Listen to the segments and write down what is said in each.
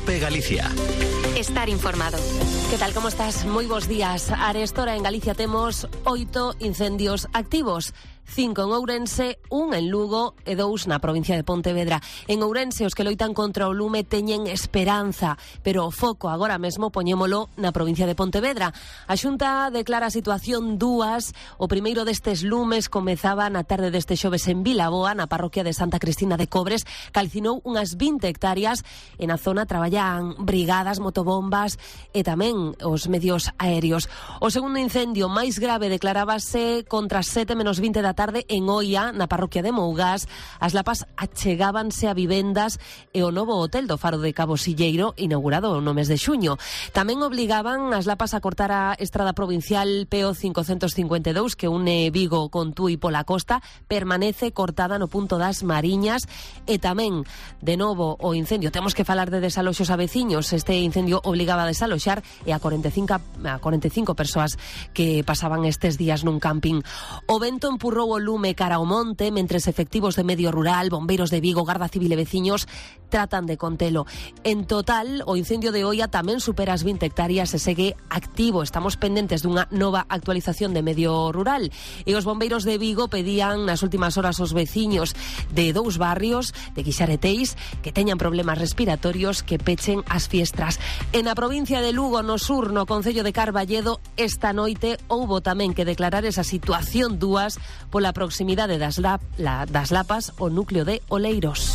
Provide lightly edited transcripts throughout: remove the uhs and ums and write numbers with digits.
COPE Galicia. Estar informado. Que tal, como estás? Moi bons días. Arestora en Galicia temos 8 incendios activos. 5 en Ourense, 1 en Lugo e 2 na provincia de Pontevedra. En Ourense, os que loitan contra o lume teñen esperanza, pero o foco agora mesmo poñémolo na provincia de Pontevedra. A Xunta declara a situación 2. O primeiro destes lumes comezaba na tarde deste xoves en Vilaboa, na parroquia de Santa Cristina de Cobres. Calcinou unhas 20 hectáreas e na zona traballan brigadas, motobombas e tamén os medios aéreos. O segundo incendio máis grave declarábase contra 7 menos 20 da tarde en Oia, na parroquia de Mougás. As lapas achegábanse a vivendas e o novo hotel do Faro de Cabo Silleiro, inaugurado no mes de xuño. Tamén obligaban as lapas a cortar a estrada provincial PO 552 que une Vigo con Tui pola costa, permanece cortada no punto das Mariñas. E tamén, de novo, o incendio. Temos que falar de desaloxos a veciños. Este incendio obligaba a desaloxar e a 45 persoas que pasaban estes días nun camping. O vento empurrou o lume cara ao monte, mentres efectivos de medio rural, bombeiros de Vigo, Garda Civil e veciños tratan de contelo. En total, o incendio de Oia tamén supera as 20 hectáreas e segue activo. Estamos pendentes dunha nova actualización de medio rural. E os bombeiros de Vigo pedían nas últimas horas aos veciños de 2 barrios, de Quixareteis, que teñan problemas respiratorios, que pechen as fiestras. En a provincia de Lugo, no sur, no concello de Carballedo, esta noite houbo tamén que declarar esa situación 2 pola proximidade das lapas o núcleo de Oleiros.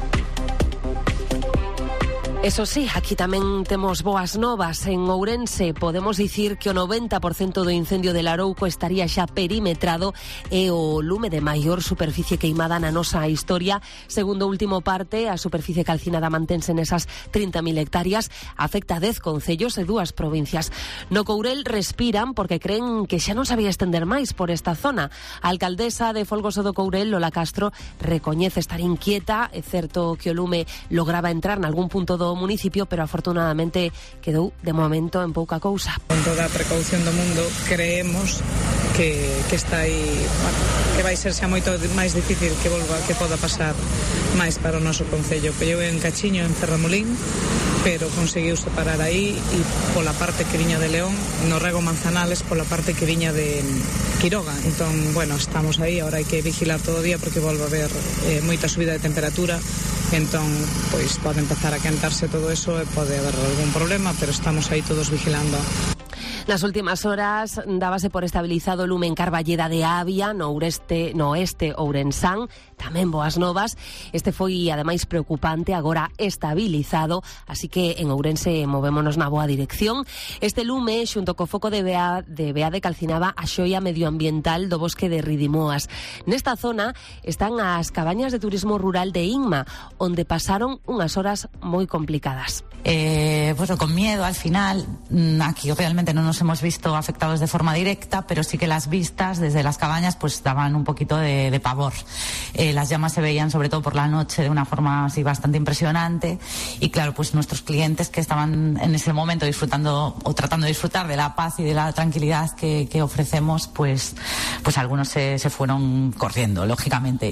Eso sí, aquí tamén temos boas novas. En Ourense podemos dicir que o 90% do incendio de Larouco estaría xa perimetrado e o lume de maior superficie queimada na nosa historia. Segundo o último parte, a superficie calcinada mantense nesas 30.000 hectáreas, afecta a 10 concellos e 2 provincias. No Courel respiran porque creen que xa non sabía estender máis por esta zona. A alcaldesa de Folgoso do Courel, Lola Castro, recoñece estar inquieta. É certo que o lume lograba entrar nalgún punto do municipio, pero afortunadamente quedou de momento en pouca cousa. Con toda a precaución do mundo, creemos que está aí, bueno, que vai ser xa moito máis difícil que poda pasar máis para o noso concello. Pelleu en Cachiño, en Ferramolín, pero conseguiu separar aí e pola parte que viña de León, no Rego Manzanales, pola parte que viña de Quiroga. Entón, bueno, estamos aí, ahora hai que vigilar todo o día porque volve a haber moita subida de temperatura. Entón, pois pode empezar a quentarse todo eso e pode haber algún problema, pero estamos aí todos vigilando. Nas últimas horas dábase por estabilizado o lume en Carballeda de Avia, no oeste Ourensán, tamén boas novas. Este foi, ademais, preocupante, agora estabilizado, así que en Ourense movémonos na boa dirección. Este lume, xunto co foco de Beade, calcinaba a xoia medioambiental do bosque de Ridimoas. Nesta zona están as cabañas de turismo rural de Inma, onde pasaron unhas horas moi complicadas. Bueno, con miedo al final. Aquí realmente no nos hemos visto afectados de forma directa, pero sí que las vistas desde las cabañas pues daban un poquito de pavor. Las llamas se veían sobre todo por la noche de una forma así bastante impresionante y claro, pues nuestros clientes que estaban en ese momento disfrutando o tratando de disfrutar de la paz y de la tranquilidad que ofrecemos, pues algunos se fueron corriendo, lógicamente.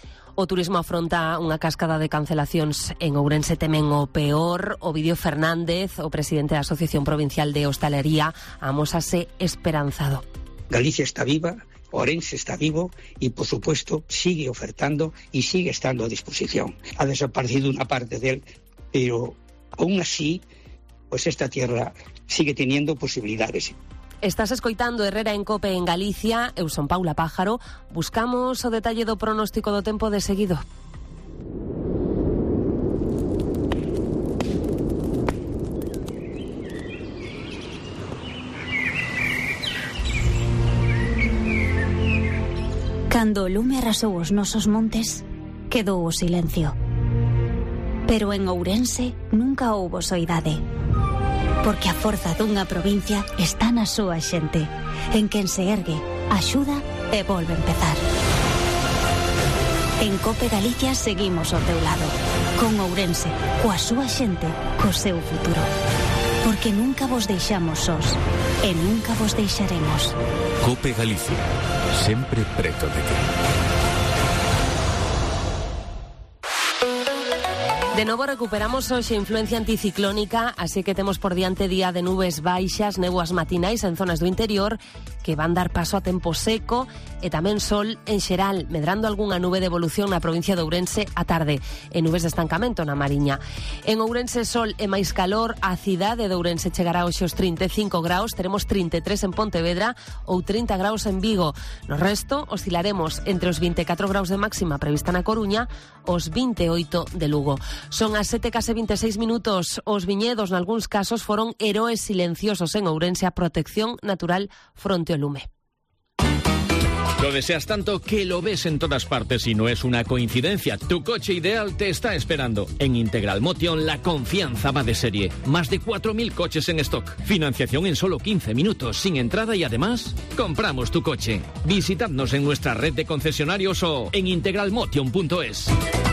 O turismo afronta unha cascada de cancelacións en Ourense, temen o peor. Ovidio Fernández, o presidente da Asociación Provincial de Hostalería, amósase esperanzado. Galicia está viva, Ourense está vivo y, por supuesto, sigue ofertando y sigue estando a disposición. Ha desaparecido una parte de él, pero aún así, pues esta tierra sigue teniendo posibilidades. Estás escoitando Herrera en Cope en Galicia. Eu son Paula Pájaro. Buscamos o detalle do pronóstico do tempo de seguido. Cando o lume arrasou os nosos montes, quedou o silencio. Pero en Ourense nunca houbo soidade. Porque a forza dunha provincia está na súa xente, en quen se ergue, axuda e volve a empezar. En Cope Galicia seguimos ao teu lado, con Ourense, coa súa xente, co seu futuro. Porque nunca vos deixamos sós e nunca vos deixaremos. Cope Galicia, sempre preto de ti. De novo recuperamos hoxe influencia anticiclónica, así que temos por diante día de nubes baixas, néboas matinais en zonas do interior, que van dar paso a tempo seco e tamén sol en xeral, medrando algunha nube de evolución na provincia de Ourense a tarde, e nubes de estancamento na Mariña. En Ourense sol e máis calor, a cidade de Ourense chegará hoxe aos 35 graus, teremos 33 en Pontevedra ou 30 graus en Vigo. No resto, oscilaremos entre os 24 graus de máxima prevista na Coruña, os 28 de Lugo. Son as 7:26 minutos. Os viñedos, nalgúns casos, foron heroes silenciosos en Ourense a protección natural fronte ao lume. Lo deseas tanto que lo ves en todas partes y no es una coincidencia. Tu coche ideal te está esperando. En Integral Motion la confianza va de serie. Más de 4.000 coches en stock. Financiación en solo 15 minutos, sin entrada y además, compramos tu coche. Visitadnos en nuestra red de concesionarios o en integralmotion.es.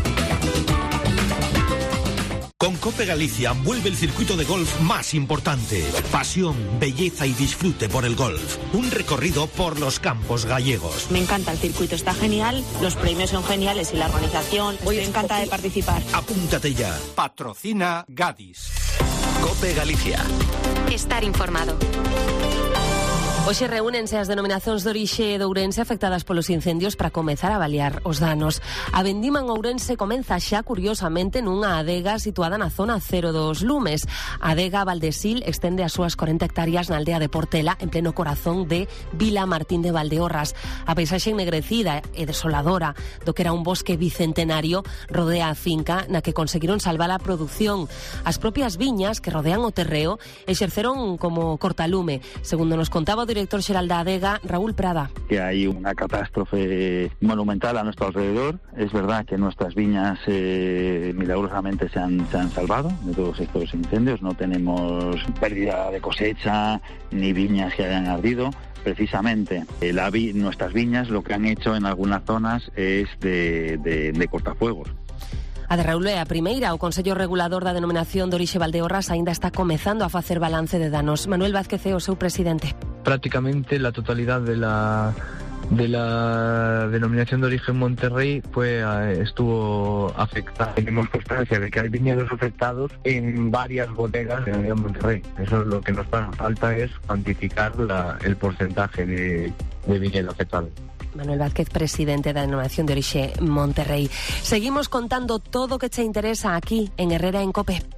Con Cope Galicia vuelve el circuito de golf más importante. Pasión, belleza y disfrute por el golf. Un recorrido por los campos gallegos. Me encanta el circuito, está genial, los premios son geniales y la organización. Estoy encantada de participar. Apúntate ya. Patrocina Gadis. Cope Galicia. Estar informado. Hoxe reúnense as denominacións de orixe de Ourense afectadas polos incendios para comezar a avaliar os danos. A vendima en Ourense comeza xa, curiosamente, nunha adega situada na zona cero dos lumes. A adega Valdesil extende as súas 40 hectáreas na aldea de Portela, en pleno corazón de Vila Martín de Valdeorras. A paisaxe ennegrecida e desoladora do que era un bosque bicentenario rodea a finca na que conseguiron salvar a produción. As propias viñas que rodean o terreo exerceron como cortalume, segundo nos contaba o director xeral da adega, Raúl Prada. Que hay una catástrofe monumental a nuestro alrededor. Es verdad que nuestras viñas milagrosamente se han salvado de todos estos incendios. No tenemos pérdida de cosecha ni viñas que hayan ardido. Precisamente nuestras viñas lo que han hecho en algunas zonas es de cortafuegos. A de Raúl é a primeira. O Consello Regulador da Denominación de Orixe Valdeorras aínda está comezando a facer balance de danos. Manuel Vázquez é o seu presidente. Prácticamente la totalidad de la denominación de origen Monterrey estuvo afectada. Tenemos constancia de que hay viñedos afectados en varias bodegas de Monterrey. Eso es lo que nos falta, es cuantificar el porcentaje de viñedo afectado. Manuel Vázquez, presidente da Denominación de Orixe Monterrey. Seguimos contando todo o que che interesa aquí en Herrera en Cope.